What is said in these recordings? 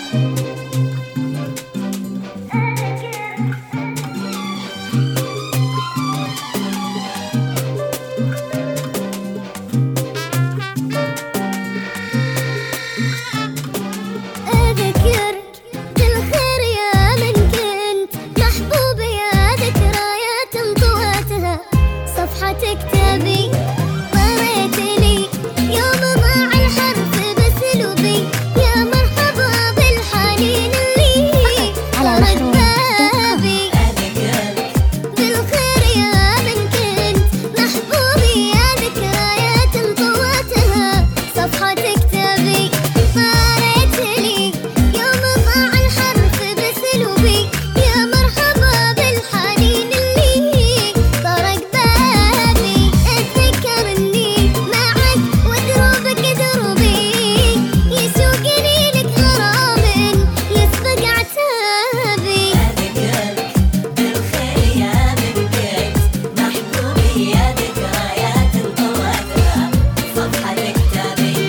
كتابي قريت لي يوم ضاع الحرف باسلوبي، يا مرحبا بالحنين اللي طرق بابي. بالخير يا من كنت محبوبي، يا ذكريات طويتها صفحة كتابي. قريت لي يوم ضاع الحرف باسلوبي، يا مرحبا بالحنين اللي طرق بابي. اتذكرني معك ودروبك دروبي، يسوقني لك غرام يسبق عتابي. بالخير يا من كنت محبوبي، يا ذكريات طويتها صفحة كتابي.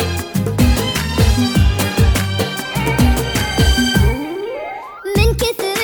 من كثر